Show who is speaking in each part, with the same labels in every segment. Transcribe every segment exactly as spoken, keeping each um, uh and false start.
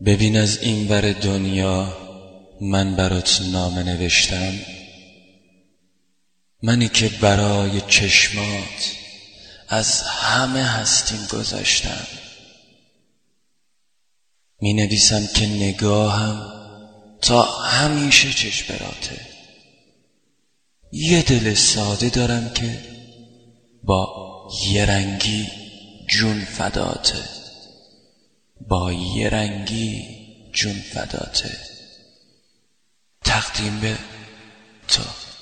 Speaker 1: ببین از این ور دنیا من برات نامه نوشتم، منی که برای چشمات از همه هستیم گذاشتم. می نویسم که نگاهم تا همیشه چشمراته، یه دل ساده دارم که با یه رنگی جون فداته، با یه رنگی جون فداته. تقدیم به تو.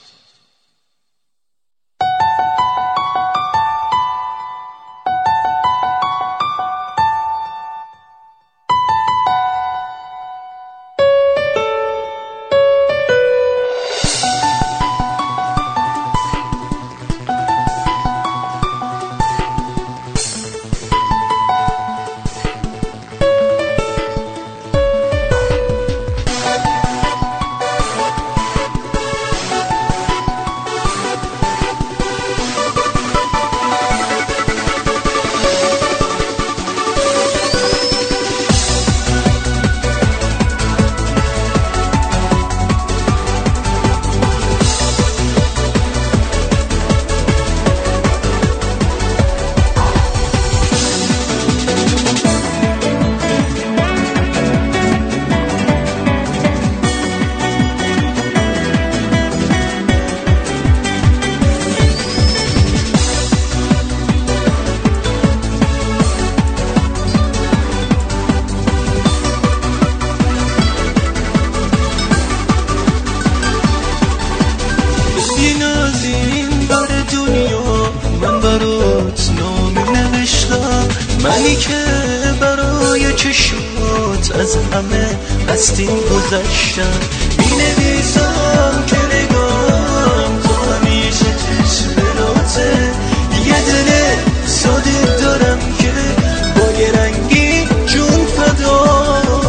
Speaker 2: منی که برای چشمات از همه هستیم گذشتم. می نویسم که نگاهم تو همیشه چشمراته، یه دل ساده دارم که با یه رنگی جون فدا.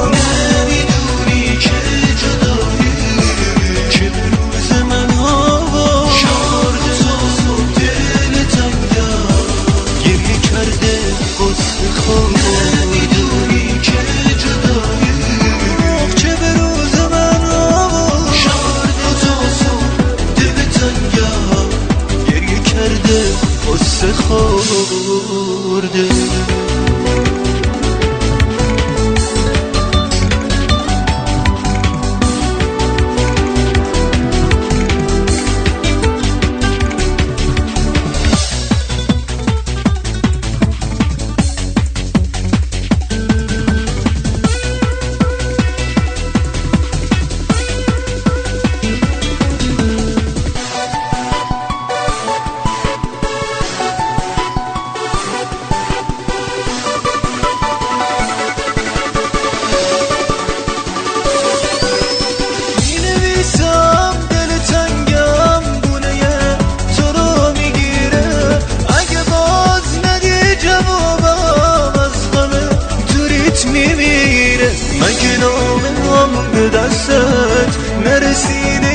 Speaker 2: نمیدونی که جدایی که به روز من هوا شارد تو دل تنگم گریه کرده قصه خود. نمیدونی که جدایی چه به روز من هوا شارد تو دل تنگم گریه کرده قصه خورده. مگه نامه هم به دستت نرسیده